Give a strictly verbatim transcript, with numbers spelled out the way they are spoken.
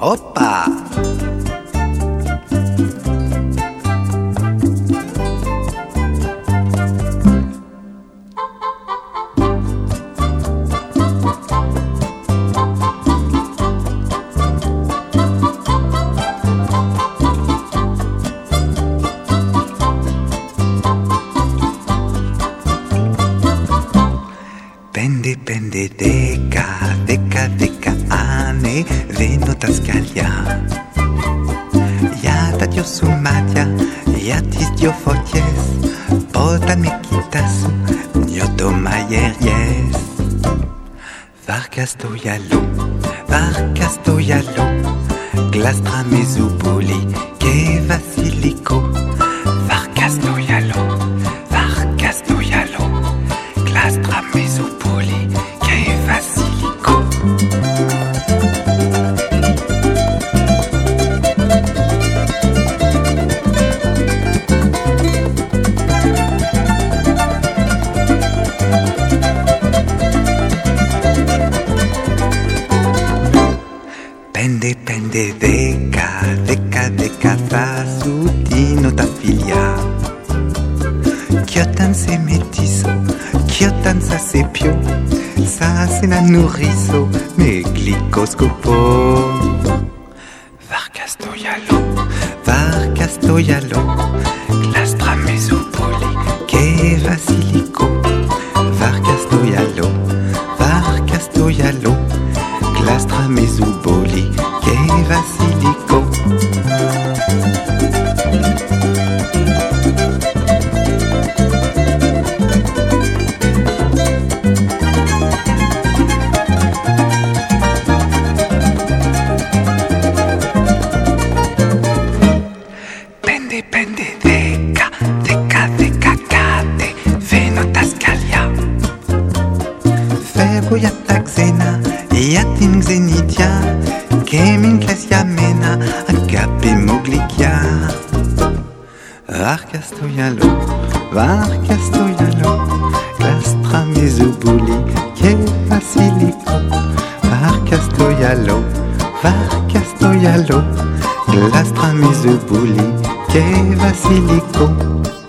Opa! Πέντε, πέντε, δέκα, δέκα, δέκα άνε δίνω τα σκαλιά για τα δυο σου μάτια, για τις δυο φωτιές. Όταν με κοιτάς νιώθω μαγειριές. Βάρκα στο γυαλό, βάρκα στο γυαλό, γλάστρα με ζουμπούλι και βασιλικό. Βάρκα στο γυαλό, βάρκα στο γυαλό, γλάστρα με ζουμπούλι και βασιλικό. Πέντε, πέντε, δέκα, δέκα, δέκα θα σου δίνω τα φιλιά. Κι όταν σε μετήσω, κι όταν θα σε πιω, θα σε να νουρίσω με γλυκό. Βάρκα στο γυαλό, βάρκα στο γυαλό, γλάστρα με ζουμπούλι και βασιλικό. Βάρκα στο γυαλό, βάρκα στο γυαλό, γλάστρα με ζουμπούλι και βασιλικό. Πέντε, πέντε, δέκα, δέκα, δέκα κάτε βαίνω τα σκαλιά. Φεύγω για τα ξένα, για την ξενιτιά και μην κλαις για μένα, αγάπη μου γλυκιά. Βάρκα στο γυαλό, βάρκα στο γυαλό, γλάστρα με ζουμπούλι και βασιλικό. Βάρκα στο γυαλό, βάρκα στο γυαλό, γλάστρα με ζουμπούλι και βασιλικό.